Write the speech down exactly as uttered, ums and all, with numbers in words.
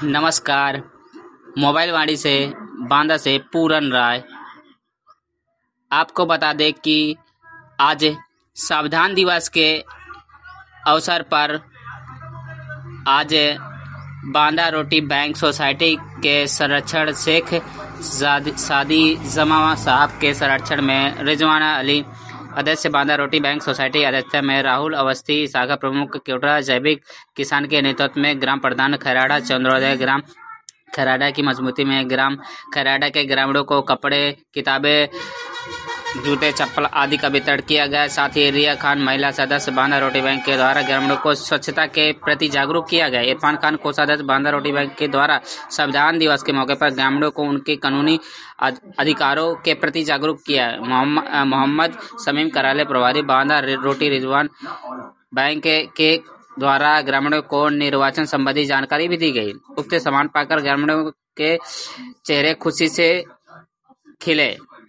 नमस्कार। मोबाइल वाणी से बांदा से पूरन राय। आपको बता दें कि आज संविधान दिवस के अवसर पर आज बांदा रोटी बैंक सोसाइटी के संरक्षण शेख सादी जमा साहब के संरक्षण में रिजवाना अली अध्यक्ष बांदा रोटी बैंक सोसाइटी अध्यक्ष में राहुल अवस्थी शाखा प्रमुख क्योटरा जैविक किसान के नेतृत्व में ग्राम प्रधान खैराडा चंद्रोदय ग्राम खैराडा की मजबूती में ग्राम खैराडा के ग्रामीणों को कपड़े किताबें जूते चप्पल आदि का वितरण किया गया। साथ ही रिया खान महिला सदस्य बांदा रोटी बैंक के द्वारा ग्रामीणों को स्वच्छता के प्रति जागरूक किया गया। इरफान खान कोषाध्यक्ष बांदा रोटी बैंक के द्वारा संविधान दिवस के मौके पर ग्रामीणों को उनके कानूनी अधिकारों के प्रति जागरूक किया। मोहम्मद शमीम कराले प्रभारी बांदा रोटी रिजवान बैंक के द्वारा ग्रामीणों को निर्वाचन संबंधी जानकारी भी दी गई। उक्त सामान पाकर ग्रामीणों के चेहरे खुशी से खिले।